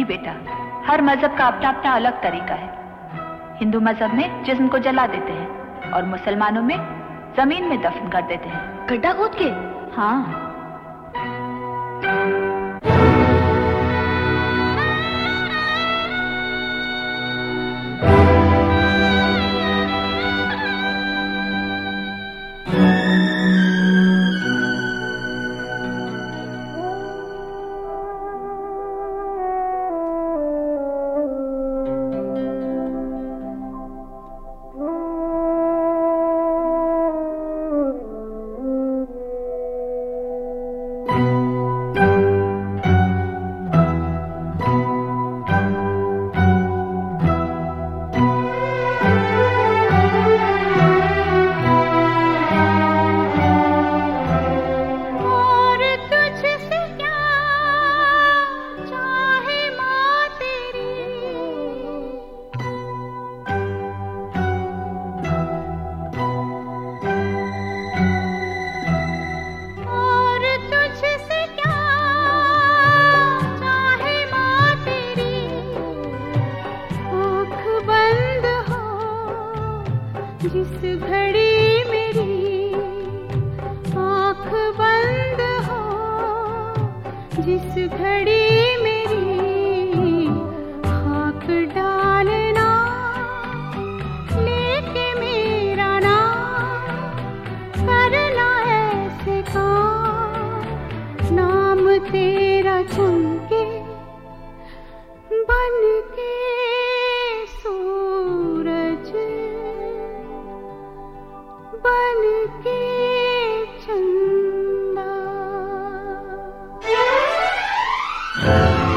नहीं बेटा, हर मजहब का अपना अपना अलग तरीका है। हिंदू मजहब में जिस्म को जला देते हैं और मुसलमानों में जमीन में दफन कर देते हैं। गड्ढा खोद के? हाँ। जिस घड़ी मेरी आँख बंद हो, जिस घड़ी मेरी खाक डालना, लेके मेरा नाम करना ऐसे काम, नाम तेरा चमके बन के सूरज, बन के चंदा।